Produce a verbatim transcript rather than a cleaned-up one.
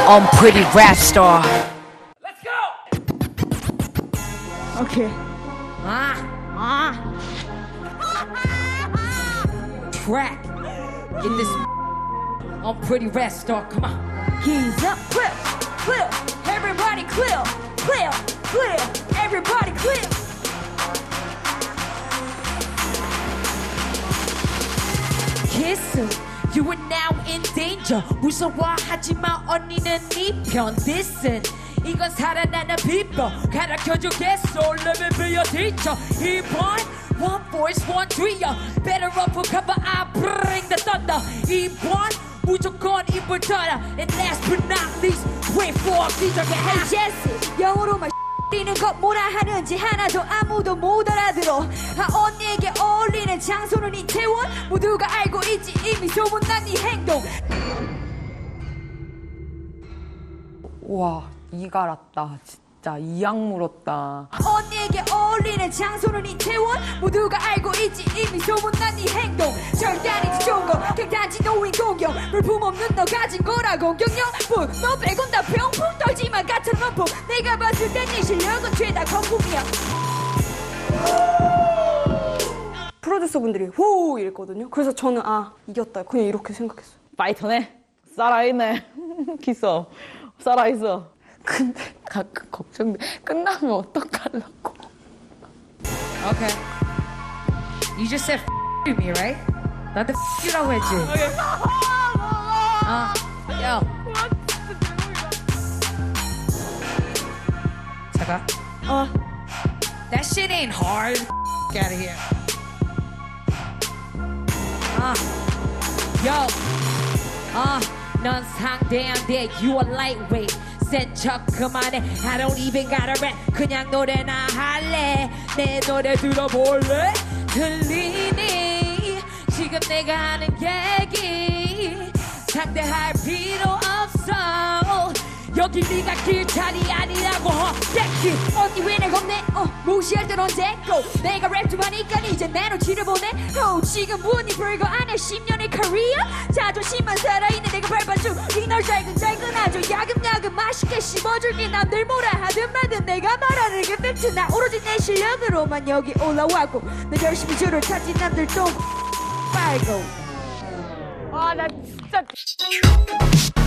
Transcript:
I'm pretty rap star. Let's go. Okay. Ah, Ah. track in this. I'm pretty rap star. Come on. He's up, clear, clear. Everybody clear, clear, clear. Everybody clear. Kiss, you are now in danger. 무서워하지마 언니는 네 편. Listen, 이건 살아나는 비법. 가르쳐주겠어. Let me be your teacher. 이번 one voice one three. Better run for cover. I bring the thunder. 이번 무조건 입을 털어. And last but not least, wait for 기적의 Hey 하. Jesse, 영어로만 뛰는 것 뭐라 하는지 하나도 아무도 못 알아들어. 아, 언니에게 어울리는 장소는 이태원. 모두가 알고 있지 이미 소문난 네 행동. 와, 이 갈았다. 진짜 이악 물었다. 언니에게 어울리는 장소는 이태원. 모두가 알고 있지 이미 소문난 네 행동. 절대 아니지 좋은 거 그냥 단지 노인 공격. 물품 없는 너 가진 거라고 경영품. 너 빼곤 다 병풍 떨지만 같은 원품. 내가 봤을 땐 네 실력은 죄다 거품이야. 프로듀서분들이 호 이랬거든요. 그래서 저는 아 이겼다 그냥 이렇게 생각했어요. 파이터네. 살아있네. 기서. 살아있어. 근데 가끔 걱정돼. 끝나면 어떡하려고. Okay. You just said F me, right? 나한테 F you라고 했지? 아, 야. 잠깐. 아 That shit ain't hard. Get out of here. 아, yo. 아, 넌 상대한데 you are lightweight. 센 척 그만해. I don't even gotta rap. 그냥 노래나 할래. 내 노래 들어볼래? 들리니? 지금 내가 하는 얘기 상대할 필요 없어. 여기 네가 길 자리 아니라고 헛새끼. 언니 왜 내 겁내? 어 무시할 땐 언제고. 내가 랩 좀 하니까 이제 내 눈치를 보네. 어 지금 무언이 별거 아니야. 십 년의 커리어. 자존심만 살아있는 내가 밟아줘. 이널 잘근잘근하죠. 야금야금 맛있게 씹어줄게. 남들 뭐라 하든 말든 내가 말하는 게 팩트. 나 오로지 내 실력으로만 여기 올라왔고. 나 열심히 줄을 찾지 남들 또 빨고. 아, 나 진짜.